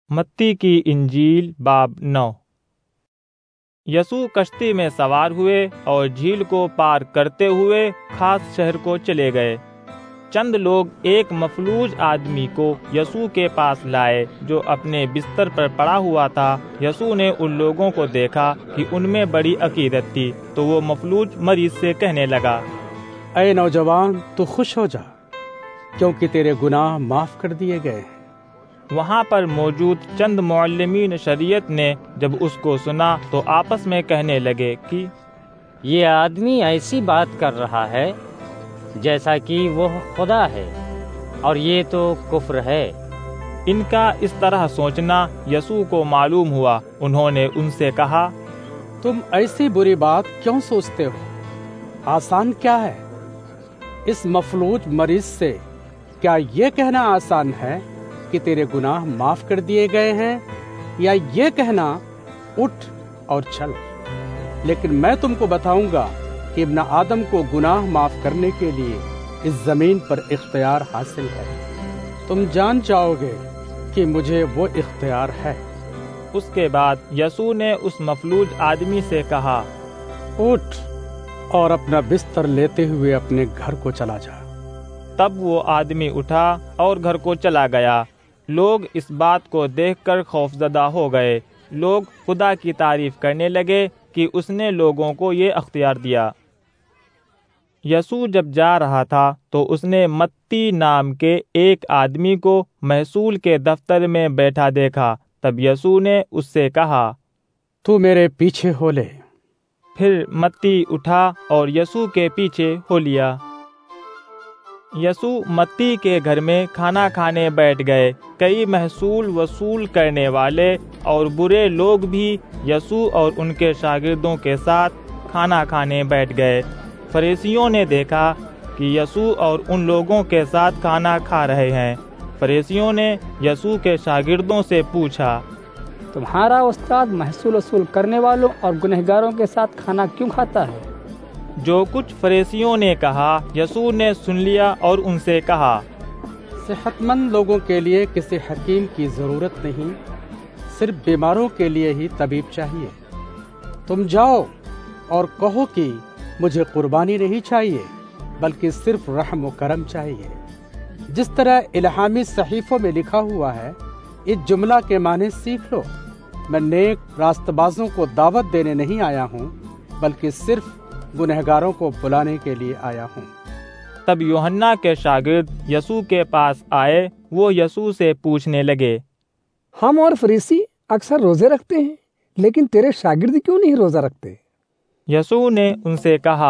متی کی انجیل باب 9۔ یسوع کشتی میں سوار ہوئے اور جھیل کو پار کرتے ہوئے خاص شہر کو چلے گئے۔ چند لوگ ایک مفلوج آدمی کو یسوع کے پاس لائے جو اپنے بستر پر پڑا ہوا تھا۔ یسوع نے ان لوگوں کو دیکھا کہ ان میں بڑی عقیدت تھی، تو وہ مفلوج مریض سے کہنے لگا، اے نوجوان، تو خوش ہو جا، کیونکہ تیرے گناہ معاف کر دیے گئے ہیں۔ وہاں پر موجود چند معلمین شریعت نے جب اس کو سنا تو آپس میں کہنے لگے کہ یہ آدمی ایسی بات کر رہا ہے جیسا کہ وہ خدا ہے، اور یہ تو کفر ہے۔ ان کا اس طرح سوچنا یسوع کو معلوم ہوا۔ انہوں نے ان سے کہا، تم ایسی بری بات کیوں سوچتے ہو؟ آسان کیا ہے؟ اس مفلوج مریض سے کیا یہ کہنا آسان ہے کہ تیرے گناہ معاف کر دیے گئے ہیں، یا یہ کہنا اٹھ اور چل؟ لیکن میں تم کو بتاؤں گا کہ ابن آدم کو گناہ معاف کرنے کے لیے اس زمین پر اختیار حاصل ہے۔ تم جان جاؤ گے کہ مجھے وہ اختیار ہے۔ اس کے بعد یسوع نے اس مفلوج آدمی سے کہا، اٹھ اور اپنا بستر لیتے ہوئے اپنے گھر کو چلا جا۔ تب وہ آدمی اٹھا اور گھر کو چلا گیا۔ لوگ اس بات کو دیکھ کر خوفزدہ ہو گئے۔ لوگ خدا کی تعریف کرنے لگے کہ اس نے لوگوں کو یہ اختیار دیا۔ یسوع جب جا رہا تھا تو اس نے متی نام کے ایک آدمی کو محصول کے دفتر میں بیٹھا دیکھا۔ تب یسوع نے اس سے کہا، تو میرے پیچھے ہو لے۔ پھر متی اٹھا اور یسوع کے پیچھے ہو لیا۔ یسوع متی کے گھر میں کھانا کھانے بیٹھ گئے۔ کئی محصول وصول کرنے والے اور برے لوگ بھی یسوع اور ان کے شاگردوں کے ساتھ کھانا کھانے بیٹھ گئے۔ فریسیوں نے دیکھا کہ یسوع اور ان لوگوں کے ساتھ کھانا کھا رہے ہیں۔ فریسیوں نے یسوع کے شاگردوں سے پوچھا، تمہارا استاد محصول وصول کرنے والوں اور گنہگاروں کے ساتھ کھانا کیوں کھاتا ہے؟ جو کچھ فریسیوں نے کہا یسوع نے سن لیا اور ان سے کہا، صحت مند لوگوں کے لیے کسی حکیم کی ضرورت نہیں، صرف بیماروں کے لیے ہی طبیب چاہیے۔ تم جاؤ اور کہو کہ مجھے قربانی نہیں چاہیے، بلکہ صرف رحم و کرم چاہیے۔ جس طرح الہامی صحیفوں میں لکھا ہوا ہے، اس جملہ کے معنی سیکھ لو، میں نیک راست بازوں کو دعوت دینے نہیں آیا ہوں، بلکہ صرف گنہگاروں کو بلانے کے لیے آیا ہوں۔ تب یوحنا کے شاگرد یسوع کے پاس آئے۔ وہ یسوع سے پوچھنے لگے، ہم اور فریسی اکثر روزے رکھتے ہیں، لیکن تیرے شاگرد کیوں نہیں روزہ رکھتے؟ یسوع نے ان سے کہا،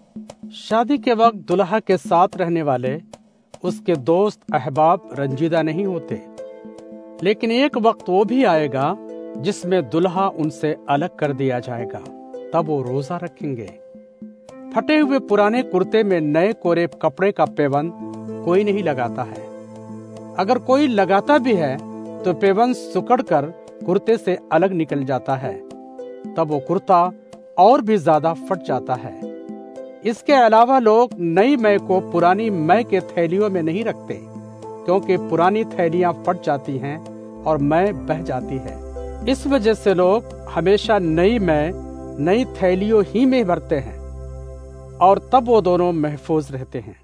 شادی کے وقت دلہا کے ساتھ رہنے والے اس کے دوست احباب رنجیدہ نہیں ہوتے، لیکن ایک وقت وہ بھی آئے گا جس میں دلہا ان سے الگ کر دیا جائے گا، تب وہ روزہ رکھیں گے۔ پھٹے ہوئے پرانے کرتے میں نئے کورے کپڑے کا پیوند کوئی نہیں لگاتا ہے۔ اگر کوئی لگاتا بھی ہے تو پیوند سکڑ کر کرتے سے الگ نکل جاتا ہے، تب وہ کرتا اور بھی زیادہ پھٹ جاتا ہے۔ اس کے علاوہ لوگ نئی مے کو پرانی مے کے تھیلیوں میں نہیں رکھتے، کیونکہ پرانی تھیلیاں پھٹ جاتی ہیں اور مے بہہ جاتی ہے۔ اس وجہ سے لوگ ہمیشہ نئی مے نئی تھیلیوں ہی میں بھرتے ہیں، اور تب وہ دونوں محفوظ رہتے ہیں۔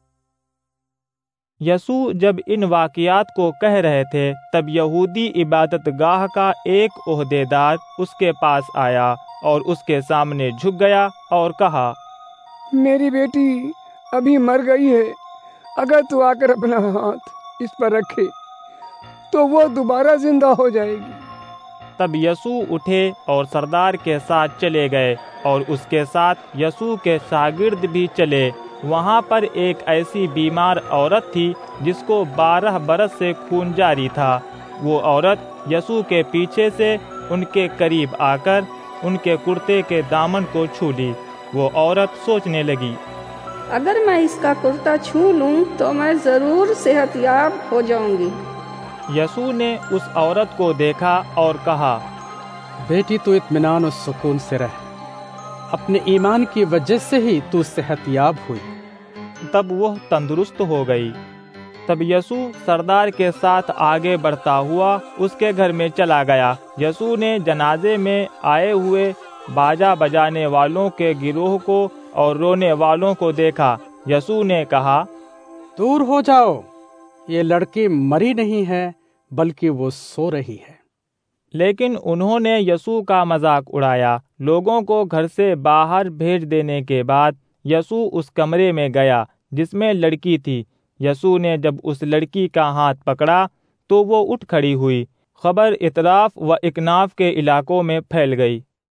یسوع جب ان واقعات کو کہہ رہے تھے، تب یہودی عبادت گاہ کا ایک عہدیدار اس کے پاس آیا اور اس کے سامنے جھک گیا اور کہا، میری بیٹی ابھی مر گئی ہے، اگر تو آ کر اپنا ہاتھ اس پر رکھے تو وہ دوبارہ زندہ ہو جائے گی۔ تب یسوع اٹھے اور سردار کے ساتھ چلے گئے، اور اس کے ساتھ یسوع کے شاگرد بھی چلے۔ وہاں پر ایک ایسی بیمار عورت تھی جس کو 12 برس سے خون جاری تھا۔ وہ عورت یسوع کے پیچھے سے ان کے قریب آ کر ان کے کرتے کے دامن کو چھو لی۔ وہ عورت سوچنے لگی، اگر میں اس کا کرتا چھو لوں تو میں ضرور صحت یاب ہو جاؤں گی۔ یسوع نے اس عورت کو دیکھا اور کہا، بیٹی تو اطمینان و سکون سے رہ، اپنے ایمان کی وجہ سے ہی تو صحت یاب ہوئی۔ تب وہ تندرست ہو گئی۔ تب یسوع سردار کے ساتھ آگے بڑھتا ہوا اس کے گھر میں چلا گیا۔ یسوع نے جنازے میں آئے ہوئے باجا بجانے والوں کے گروہ کو اور رونے والوں کو دیکھا۔ یسوع نے کہا، دور ہو جاؤ، یہ لڑکی مری نہیں ہے بلکہ وہ سو رہی ہے۔ لیکن انہوں نے یسوع کا مذاق اڑایا۔ لوگوں کو گھر سے باہر بھیج دینے کے بعد یسوع اس کمرے میں گیا جس میں لڑکی تھی۔ یسوع نے جب اس لڑکی کا ہاتھ پکڑا تو وہ اٹھ کھڑی ہوئی۔ خبر اطراف و اکناف کے علاقوں میں پھیل گئی۔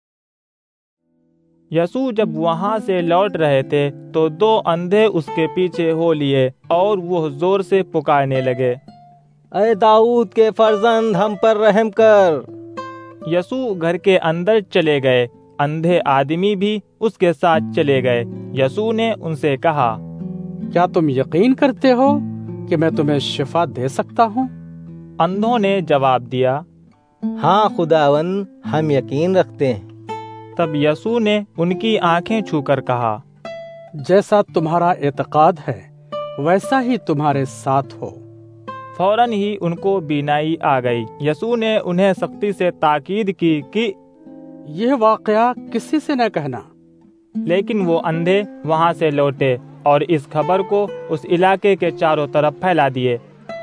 یسوع جب وہاں سے لوٹ رہے تھے تو 2 اندھے اس کے پیچھے ہو لیے اور وہ زور سے پکارنے لگے، اے داؤد کے فرزند، ہم پر رحم کر۔ یسوع گھر کے اندر چلے گئے۔ اندھے آدمی بھی اس کے ساتھ چلے گئے۔ یسوع نے ان سے کہا، کیا تم یقین کرتے ہو کہ میں تمہیں شفا دے سکتا ہوں؟ اندھوں نے جواب دیا، ہاں خداوند، ہم یقین رکھتے ہیں۔ تب یسوع نے ان کی آنکھیں چھو کر کہا، جیسا تمہارا اعتقاد ہے ویسا ہی تمہارے ساتھ ہو۔ فوراً ہی ان کو بینائی آ گئی۔ یسوع نے انہیں سختی سے تاکید کی کہ یہ واقعہ کسی سے نہ کہنا۔ لیکن وہ اندھے وہاں سے لوٹے اور اس خبر کو اس علاقے کے چاروں طرف پھیلا دیے۔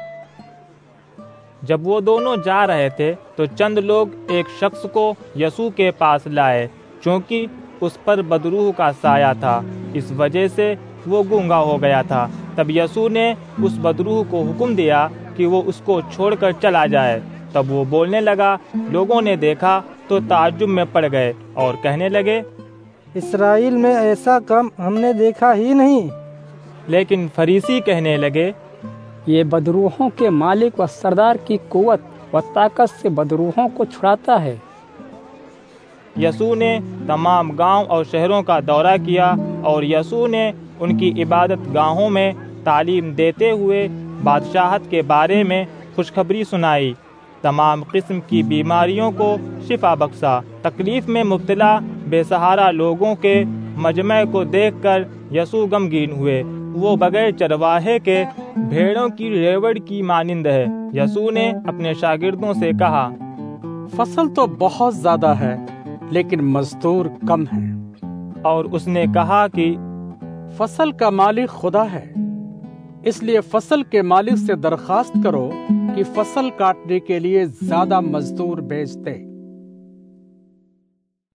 جب وہ دونوں جا رہے تھے تو چند لوگ ایک شخص کو یسوع کے پاس لائے۔ چونکہ اس پر بدروح کا سایہ تھا، اس وجہ سے وہ گونگا ہو گیا تھا۔ تب یسوع نے اس بدروح کو حکم دیا کہ وہ اس کو چھوڑ کر چلا جائے۔ تب وہ بولنے لگا۔ لوگوں نے دیکھا تو تعجب میں پڑ گئے اور کہنے لگے، اسرائیل میں ایسا کام ہم نے دیکھا ہی نہیں۔ لیکن فریسی کہنے لگے، یہ بدروحوں کے مالک و سردار کی قوت و طاقت سے بدروحوں کو چھڑاتا ہے۔ یسوع نے تمام گاؤں اور شہروں کا دورہ کیا اور یسوع نے ان کی عبادت گاہوں میں تعلیم دیتے ہوئے بادشاہت کے بارے میں خوشخبری سنائی۔ تمام قسم کی بیماریوں کو شفا بخشا۔ تکلیف میں مبتلا بے سہارا لوگوں کے مجمع کو دیکھ کر یسوع غمگین ہوئے۔ وہ بغیر چرواہے کے بھیڑوں کی ریوڑ کی مانند ہے۔ یسوع نے اپنے شاگردوں سے کہا، فصل تو بہت زیادہ ہے لیکن مزدور کم ہیں۔ اور اس نے کہا کہ فصل کا مالک خدا ہے، اس لیے فصل کے مالک سے درخواست کرو کہ فصل کاٹنے کے لیے زیادہ مزدور بھیج دے۔